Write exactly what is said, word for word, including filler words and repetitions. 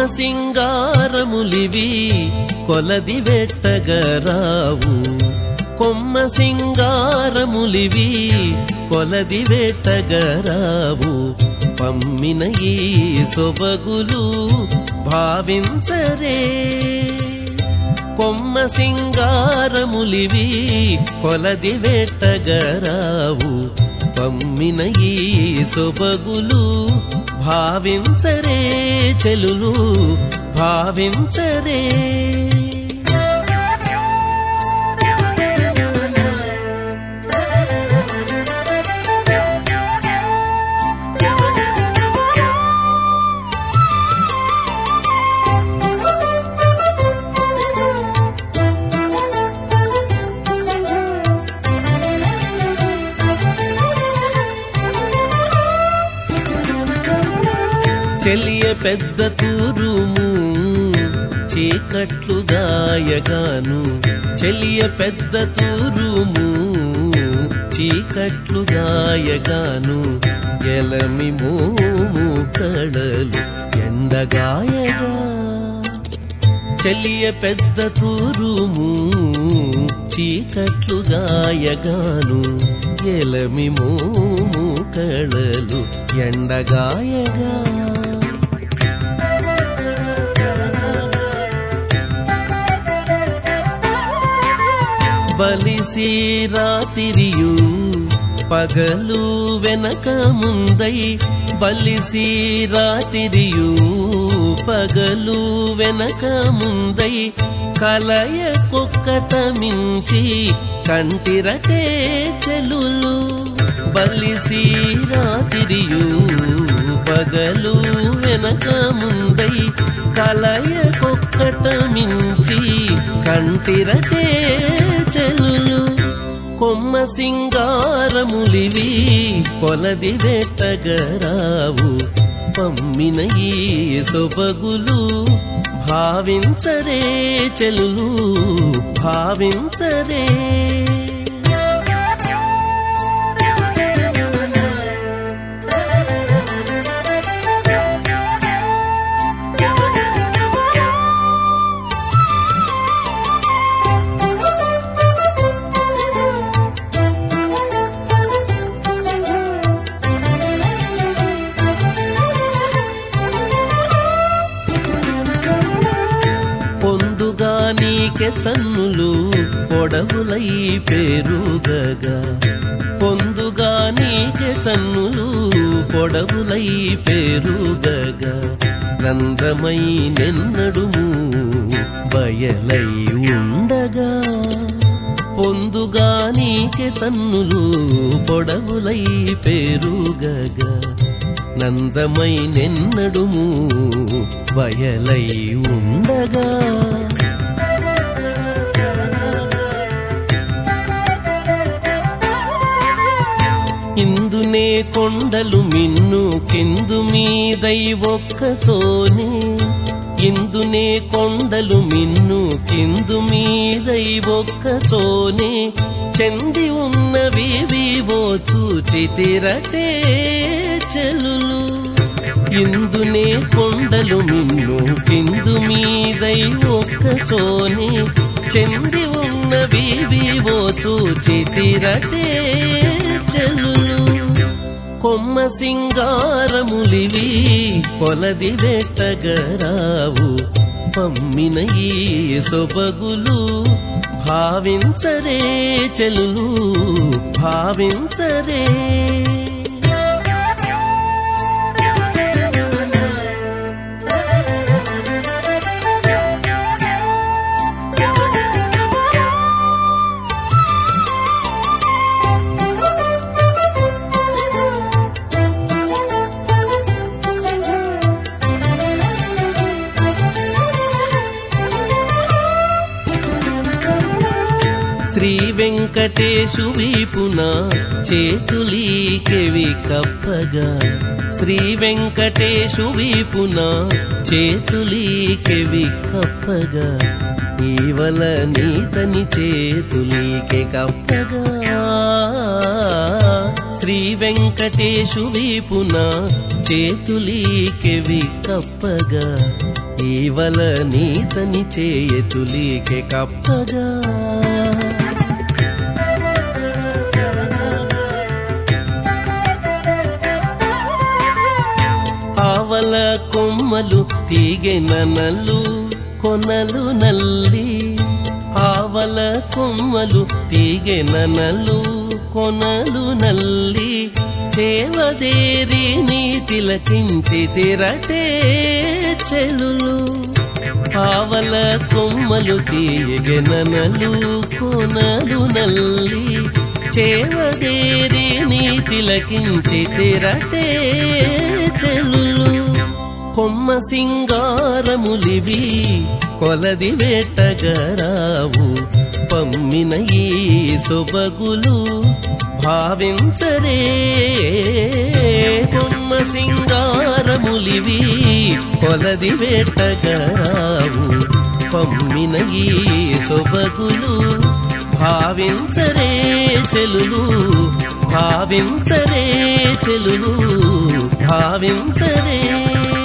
సింగారములివి కొలది వెట్టగరావు కొమ్మ సింగారములివి కొలది వెట్టగరావు పమ్మిన ఈ సొబగులు భావించరే కొమ్మ సింగారములివి కొలది వెట్టగరావు పమ్మిన ఈ సొబగులు భావించరే చెలులు భావించరే చెలియ పెద్ద తూరుము చీకట్లు గాయగాను చెలియ పెద్ద తూరుము చీకట్లు గాయగాను ఎలమి మోము కడలు ఎండగాయగా చెలియ పెద్ద తూరుము చీకట్లు గాయగాను ఎలమి మోము కడలు ఎండగాయగా బలిసి రాతిరియు పగలు వెనక ముందై బలిసి రాతిరియు పగలు వెనక ముందై కలయ కొక్కట మించి కంటిరటే చెలులు బలిసి రాతిరియు పగలు వెనక ముందై కలయ కొక్కట మించి కంటిరటే చెలులు కొమ్మ సింగారములివి కొలది వెట్టగరావు పమ్మిన ఈ సొబగులు భావించరే చెలులు భావించరే నీకే చన్నులు పొడవులై పేరుగగా పొందుగా నీకే చన్నులు పొడవులై పేరుగగా నందమై నెన్నడుము బయలై ఉండగా పొందుగా నీకే చన్నులు పొడవులై పేరుగగా నందమై నెన్నడుము బయలై ఉండగా ఇందునే కొండలు మిన్ను కిందు మీదై ఒక్కచోనే ఇందునే కొండలు మిన్ను కిందు మీదై ఒక్కచోనే చెంది ఉన్నవి వివో చూచితిరటే చెలులు ఇందునే కొండలు మిన్ను కిందు మీదై ఒక్కచోనే చెంది ఉన్నవి వివో చూచితిరటే చెలులు కొమ్మ సింగారములివి కొలది వెట్టగరావు పమ్మిన ఈ సొబగులు భావించరే చెలులు భావించరే శ్రీ వెంకటేశు వీపున చేతులీకెవి కప్పగా శ్రీ వెంకటేశు వీపున చేతులీకెవి కప్పగా ఈవల నీతని చేతులీకె కప్పగా శ్రీ వెంకటేశు వీపున చేతులీకెవి కప్పగా ఈవల నీతని చేయతులీకే కప్పగా ఆవల కొమ్మలు తీగెననలు కొనలు నల్లి ఆవల కొమ్మలు తీగెననలు కొనలు నల్లి చేవదేరి నీ తిలకించి తిరటే చెలులు ఆవల కొమ్మలు తీగెననలు కొనలు నల్లి చేవదేరి నీ తిలకించి తిరటే చెలులు కొమ్మ సింగారములివి కొలది వేటగరావు పమ్మిన ఈ సొబగులు భావించరే కొమ్మ సింగారములివి కొలది వేటగరావు పమ్మిన ఈ సొబగులు భావించరే చెలులు భావించరే చెలులు భావించరే